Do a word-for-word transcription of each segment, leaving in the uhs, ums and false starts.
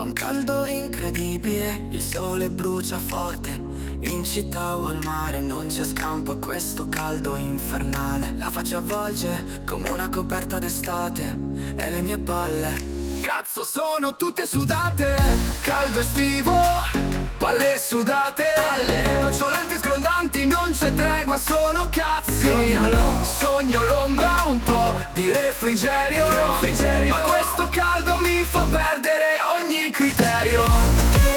Fa un caldo incredibile, il sole brucia forte. In città o al mare non c'è scampo a questo caldo infernale. La faccia avvolge come una coperta d'estate e le mie palle, cazzo, sono tutte sudate. Caldo estivo, palle sudate, palle nocciolanti sgrondanti, non c'è tregua, sono cazzi. Sogno l'ombra, un po' di refrigerio, refrigerio. Ma questo caldo mi fa perdere ogni criterio.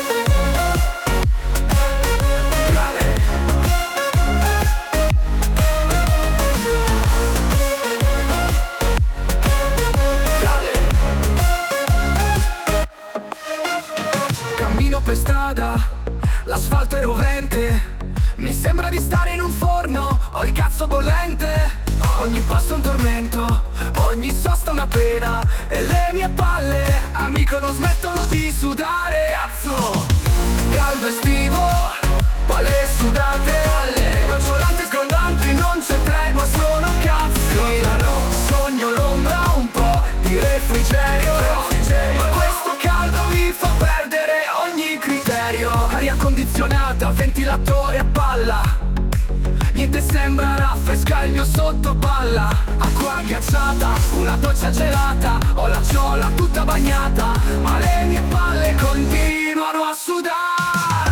Cammino per strada, l'asfalto è rovente. Mi sembra di stare in un forno, ho il cazzo bollente. Ogni passo è un tormento, ogni sosta una pena. E le mie palle, amico, non smettono di sudare. Cazzo, caldo estivo, palle sudate, palle nocciolanti sgrondanti, non c'è tregua, sono cazzi. Sogno l'ombra, un po' di refrigerio, refrigerio. Ma questo caldo mi fa perdere ogni criterio. Aria condizionata, ventilatore a palla, niente sembra raffresca il mio sottopalla. Acqua ghiacciata, una doccia gelata, ho la ciolla tutta bagnata, ma le mie palle continuano a sudare.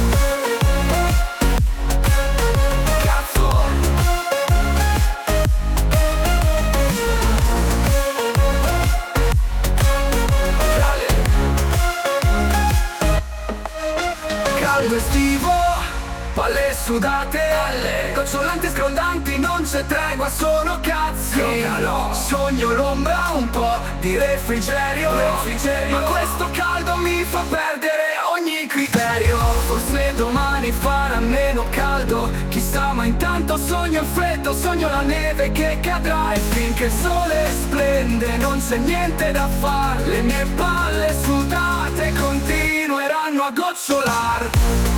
Cazzo, caldo estivo, palle sudate, palle gocciolanti scrondanti, non c'è tregua, sono cazzi. Sogno l'ombra, un po' di refrigerio, refrigerio. Ma questo caldo mi fa perdere ogni criterio. Forse domani farà meno caldo, chissà, ma intanto sogno il freddo, sogno la neve che cadrà. E finché il sole splende non c'è niente da fare. Le mie palle sudate continueranno a gocciolare.